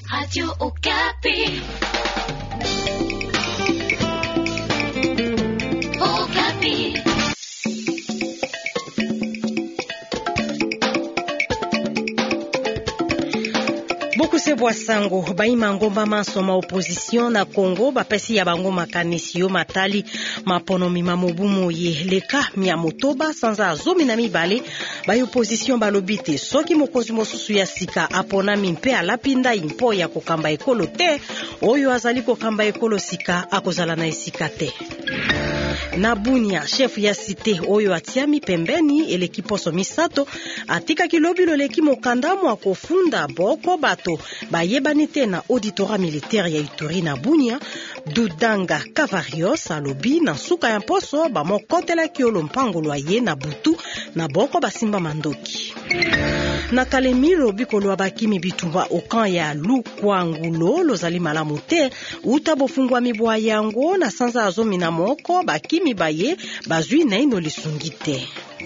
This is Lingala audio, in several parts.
Radio Okapi. Okapi. Bokuse Bwasango baima ngomba mansoma opposition na Congo bapesi ya bango makanisio matali maponomi mamobumo ye leka mia motoba sanza zomi na mibale ba opposition balobite soki mokonzi mosusu ya sika aponami mpe alapinda impo ya kokamba ekolo te oyo azali kokamba ekolo sika akozala na esika te. Na Bunia, chef ya cité oyo atiami pembeni eleki poso misato atika kilobilo leki mokandamu akofunda boko bato bayebani te na auditora militaire ya Ituri na Bunia Dudanga Cavarios alobi na suka ya poso ba mokotela kiolo mpango loye na butu na boko basimba mandoki. Na Kalemiro bikolo abakimi bitumba okan ya Lukwangulo lozali malamu te utabofungwa mibwa yango na sanza azomi na moko bakimi baye bazwi na ino lisungite.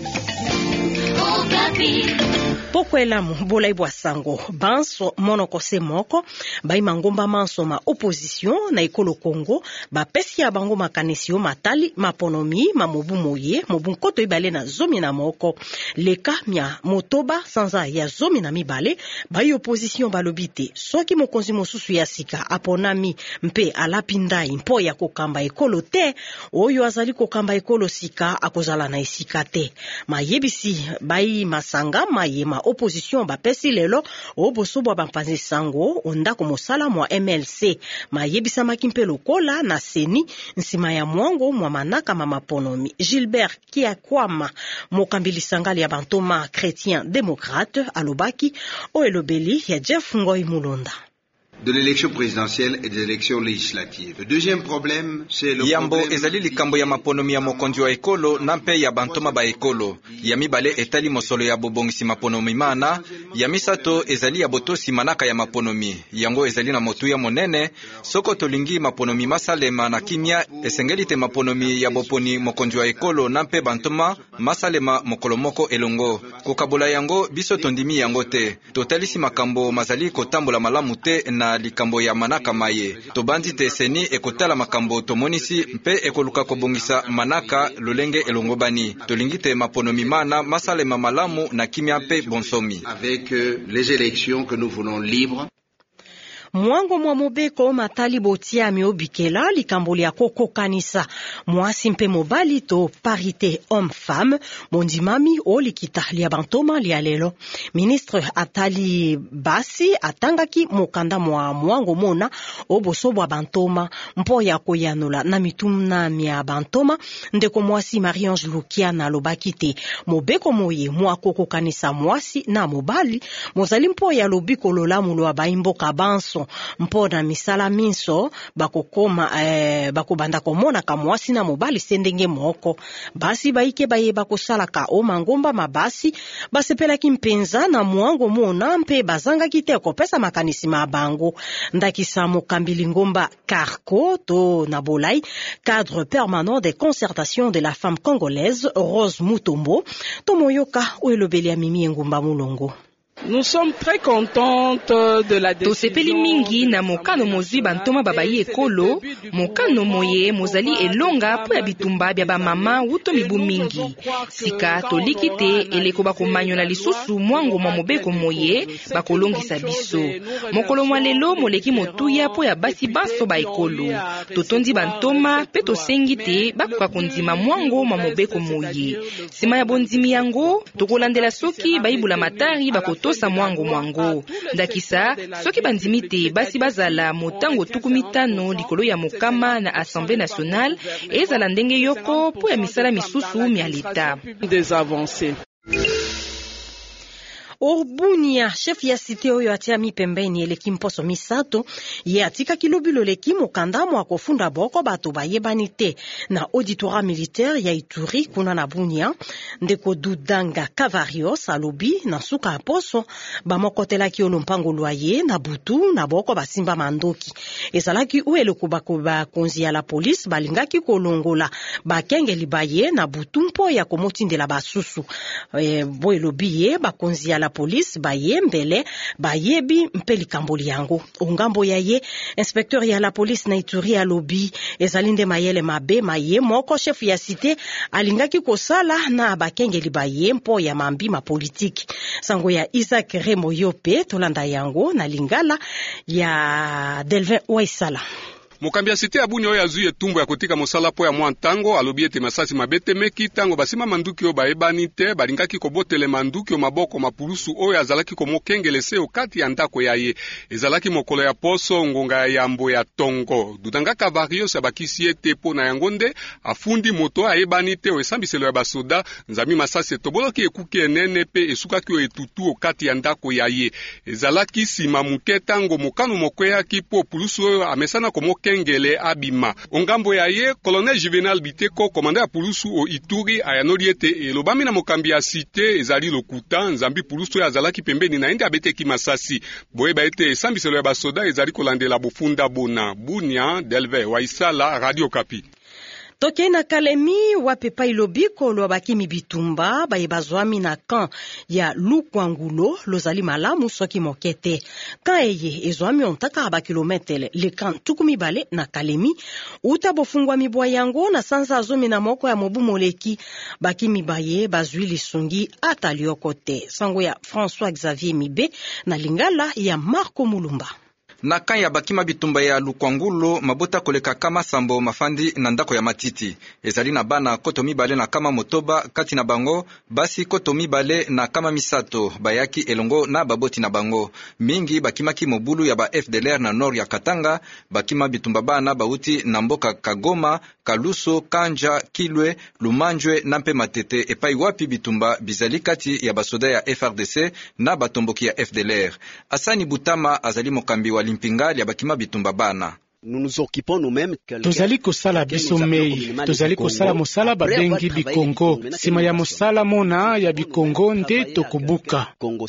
Poko elamu bola ibwa sango banso monokose moko baima ngomba mansoma opposition na ekolo Congo bapesi ya bango makanisio matali maponomi mamobumo ye mobunkoto ibale na zomi na moko leka mia motoba sanza ya zomi na mibale bayi opposition balobite soki mokonzi mosusu ya sika aponami mpe alapinda impo ya kokamba ekolo te oyo azali kokamba ekolo sika akozala na esika te mayebisi bayi masanga mayema opposition bapesi lelo obosobwa bampanzi sango ondako mosala mwa MLC mayebisa makimpe lokola na seni nsima ya mwango mwa manaka mamaponomi Gilbert Kiakwama mokambili sangali ya bantoma chrétien démocrate alobaki o elobeli ya Jeff Ngoy Mulonda. De l'élection présidentielle et de l'élection législative. Le deuxième problème, c'est le Yambo problème... ezali likambo ya maponomi ya mokonzi wa ekolo na mpe ya bantoma ba ekolo. Ya mibale etali mosolo ya bobongisi maponomi mana, ya misato ezali ya botosi manaka ya maponomi. Yango ezali na motu ya monene, soko tolingi maponomi masalema na kimia esengeli te maponomi ya boponi mokonzi wa ekolo na mpe bantoma masalema mokolo moko elongo. Kokabola yango biso tondimi yango te. Totalisi makambo mazali kotambola malamu te na likambo ya manaka maye. Tobandi te seni ekotala makambo tomonisi mpe ekoluka kobongisa manaka lolenge elongo bani. Tolingi te maponomi mana masalema malamu na kimia mpe bonsomi. Avec les élections que nous voulons libres. Mwango mwa mobeko matali botia miobikela likamboli ya koko kanisa mwasi mpe mobali to parité homme-femme mondimami o likita lia bantoma lia lelo. Ministre atali basi atangaki mokanda mwa mwango mona obosobwa bantoma mpo ya koyanula na mitumna mia bantoma ndeko mwasi Marie-Ange Lukiana lobakite mobeko moye mwa koko kanisa mwasi na mobali mozali mpo ya lobiko lolamu lwa baimboka banso mpona misala minso bakokoma bakobanda komona ka mwasi na mobali sendenge moko basi baike baye bakosala ka omangomba mabasi basepelaki mpenza na mwango mona mpe bazanga kite kopesa makanisi mabango ndakisa mokambili ngomba Carco to na bolai cadre permanent des concertations de la femme congolaise Rose Mutombo to moyoka oelobeli ya mimi ngumba mulongo. Nous sommes très contentes de la décision. Tosepeli mingi na mokano mozwi bantoma babayi ekolo, mokano moye mozali elonga po ya bitumba bya ba mama wuto mibu mingi. Sika toliki te eleko bakomanyo na lisusu mwango mwa mobeko moye bakolongisa biso. Mokolo mwa lelo moleki motuya po ya basi banso ba ekolo. Totondi bantoma pe tosengi te bakoka kondima mwango mwa mobeko moye. Sima ya bondimi yango tokolandela soki bayibula matari bakotosa mwango. Ndakisa soki bandimi te basi bazala motango tuku mitano likolo ya mokama na Assemblée nationale ezala ndenge yoko po ya misala misusu mia leta. Des avancées. Orbunia, chef ya cité oyo atiami pembeni eleki mposo misato, ye atika kilobilo leki mokandamo akofunda boko bato bayebani te na auditora militaire ya Ituri kuna na Bunia, ndeko Dudanga Cavarios alobi na suka ya poso bamokotelaki olo mpango loye na butu na boko basimba mandoki. Ezalaki ueleko bakoba konzi ya la police balingaki kolongola bakenge libaye na butu mpo ya komotindela basusu. Bo elobi ye bakonzi ya la polisi baye mbele bayebi mpe likambo yango. Ongambo ya ye inspecteur ya la polisi na Ituri alobi ezalinde mayele mabe maye moko chef ya cité alingaki kosala na bakengeli baye mpo ya mambi ma politiki. Sango ya Isaac Remoyope tolanda yango na lingala ya Delvin Waisala. Mokambi ya site ya Bunia oyo azui etumbu ya kotika mosala po ya mwa ntango alobi ete masasi mabete meki tango basima manduki oyo bayebani te balingaki kobotele manduki o maboko mapulusu oyo azalaki komokengelese okati ya ndako ya ye. Ezalaki mokolo ya poso ngonga ya yambo ya tongo. Dudangaka varios ya bakisi ete po na yango nde afundi moto ayebani te o esambiselo ya basoda nzami masasi etoboloki ekuki enene pe esukaki o etutu okati ya ndako ya ye. Ezalaki sima muke tango mokano mokweyaki po pulusu oyo amesana kengele abima. Ongambo ya ye, Colonel Juvenal Biteko, komanda ya pulusu o Ituri, ayanoli ete elobami na mokambi ya site ezali lokuta, nzambi pulusu ya azalaki pembeni na ende abeteki masasi. Boyeba ete esambiselo ya basoda ezali kolandela bofunda bona. Bunia, Delve, Waisala, Radio Kapi. Toke na Kalemi wapepa ilobiko lo bakimi bitumba baye bazwami na kan ya Lukwangulo lozali malamu soki mokete. Kan eye ezwami ontaka ba kilometele le kan tukumi bale na Kalemi uta bofungwa mibwa yango na sanza azomi na moko ya mobu moleki bakimi baye bazwi lisungi ataliokote. Sango ya François Xavier Mibe na lingala ya Marco Mulumba. Na kan ya bakima bitumba ya Lukwangulo mabota koleka kama sambo mafandi na ndako ya matiti. Ezali na bana koto mibale na kama motoba kati na bango, basi koto mibale na kama misato, bayaki elongo na baboti na bango. Mingi bakimaki mobulu ya ba FDLR na nord ya Katanga, bakima bitumba bana bauti na mboka Kagoma, Kaluso, Kanja, Kilwe, Lumanjwe na mpe Matete epai wapi bitumba bizali kati ya basoda ya FRDC na batomboki ya FDLR. Asani Butama azali mokambi wa limpingali ya bakima bitumba bana. Tozali kosala biso mei, tozali kosala mosala babengi bikongo. Sima ya mosala mona ya bikongo nde tokubuka.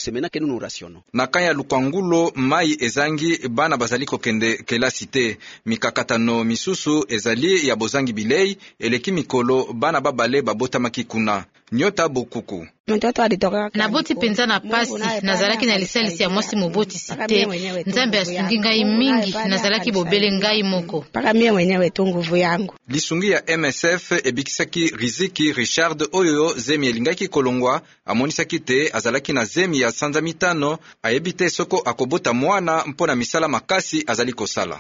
Na kanya Lukwangulo mai ezangi bana bazali kokende kelasi te. Mikakatano misusu ezali ya bozangi bilei, eleki mikolo bana babale babota makikuna. Nyota Bokuku. Naboti penza na pasi, nazalaki na lisalisi ya mwasi moboti site, nzambe asungi ngai mingi, nazalaki bobele ngai moko. Paka mie mwenyewe tu nguvu yangu. Lisungi ya MSF ebikisaki Riziki Richard oyo zemi elingaki kolongwa, amonisaki te azalaki na zemi ya sanza mitano, ayebite soko akobota mwana mpona misala makasi azali kosala.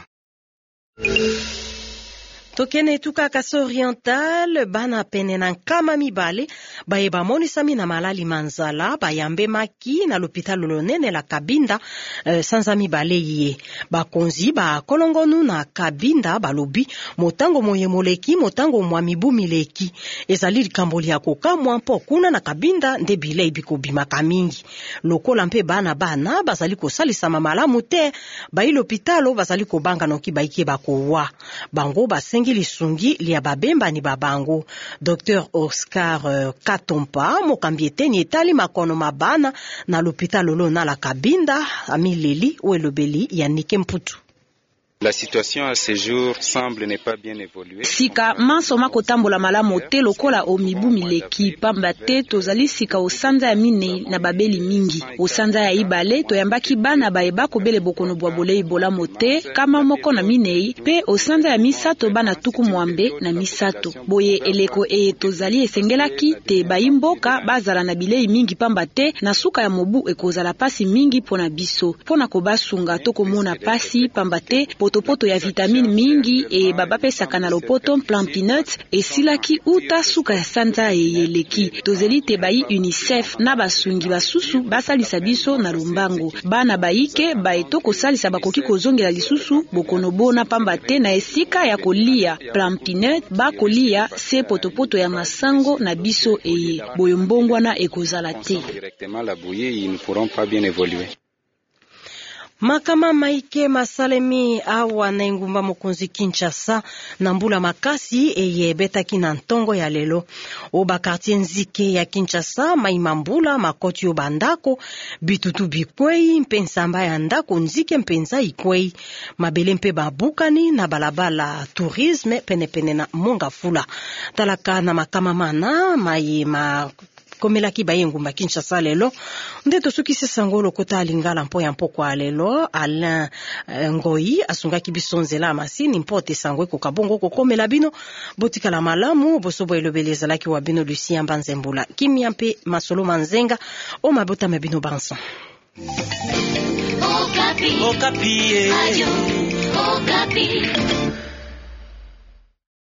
Tokene tuka Kaso Oriental bana pene na nkama mibale baye bamonisami na malali manzala bayambe maki na l'hôpital lonene la Kabinda sanza mibale ye bakonzi ba kolongonu na Kabinda balobi motango moye moleki motango mwa mibu mileki ezali likambo ya kokamwa mpo kuna na Kabinda nde bilei bikobimaka mingi lokola mpe bana bazali kosalisa malamu te bayi l'hôpital bazali kobanga noki baike bakowa bango basengi lisungi lia babemba ni babango. Dr. Oscar Katompa mokambi eteni etali makono mabana na l'hôpital lolo na la Kabinda amileli welobeli ya Nike Mputu. La situation à ce jour semble ne pas bien évoluer. Sika mansoma kotambola malamu te lokola omibu mileki pamba te tozali sika osanza ya mine na babeli mingi. Osanza ya ibale toyambaki bana baeba kobele bokono bwa bolei bola mote kama moko na minei pe osanza ya misato bana tuku mwambe na misato. Boye eleko tozali esengelaki te bayimboka bazala na bilei mingi pamba te na suka ya mobu ekozala pasi mingi pona biso. Pona kobasunga toko mona pasi pamba te poto ya vitamine mingi baba pesaka na lopoto plan peanuts silaki uta suka ya sanza yeleki. Tozeli te bayi UNICEF na basungi basusu basalisa biso na lumbango. Bana baike baeto kosalisa bakoki kozongela lisusu bokono bona pamba te na esika ya kolia plan peanut bakolia se poto ya masango na biso boyo mbongwana ekozala te. Directement la bouillie, ils ne pourront pas bien évoluer. Makama maike masalemi awa na ngumba mokonzi Kinshasa na mbula makasi eyebetaki na ntongo ya lelo oba quartier nzike ya Kinshasa maimambula makoti obandako bitutu bikwei mpensamba ya ndako nzike mpenza ikwei mabele mpe babukani na balabala tourisme pene na Mongafula talaka na makama mana mayema komela ki baye ngumba Kinshasa lelo nde tosukisi sango lokota alingala mpo ya mpo kwa lelo Alain Ngoi asungaki bisonzela masini mpote sango ko kabongo ko komela bino botikala malamu bosobo elobeleza laki wa bino Lucien Banzembula kimia mpe masolo manzenga o mabota mabino banson Okapi. Okapi. Radio Okapi.